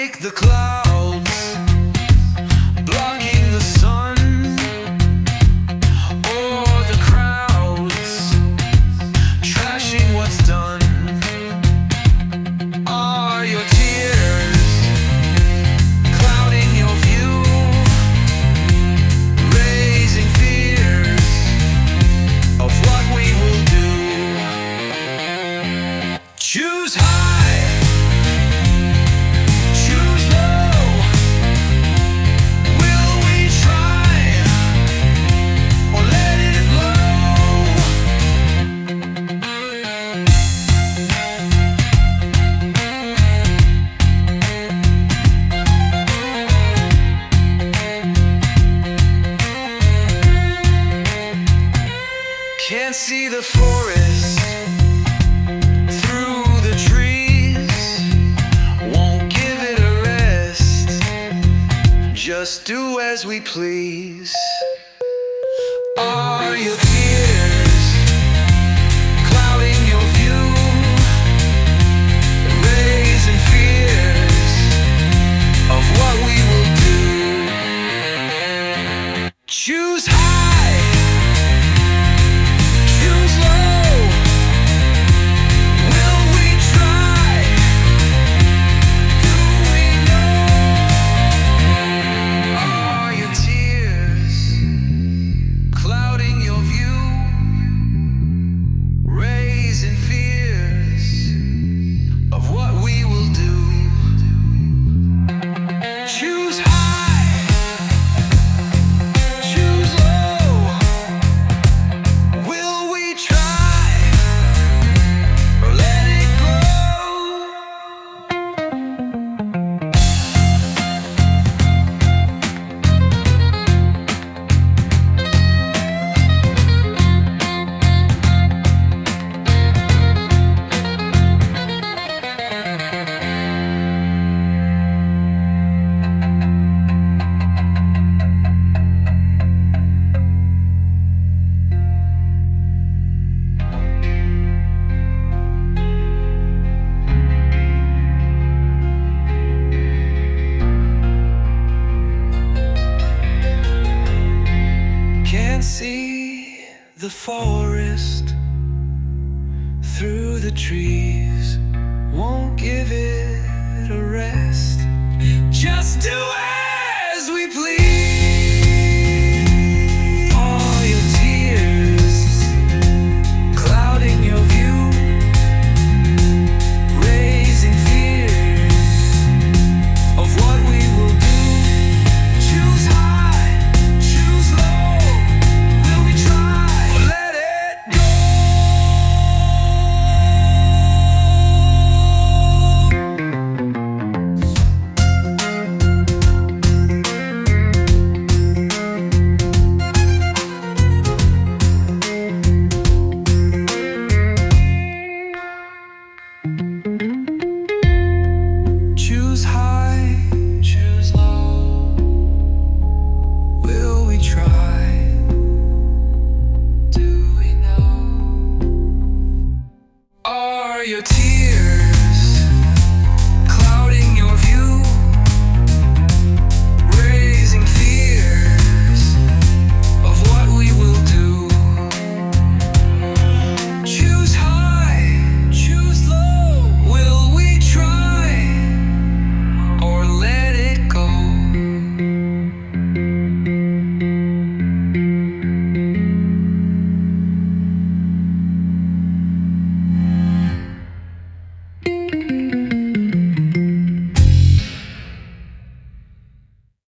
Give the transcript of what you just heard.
like the clouds blocking the sun, or the crowds trashing what's done. Are your tears clouding your view, raising fears of what we will do? Choose high, choose low. Will we try or let it blow? Can't see the forest through the trees, won't give it a rest, just do as we please. Are your tears clouding your view, raising fears of what we will do? Choose high, choose low. Will we try? Do we know? Are your tears clouding your view, raising fears of what we will do? Choose high, choose low. Will we try or let it go? Can't see the forest through the trees,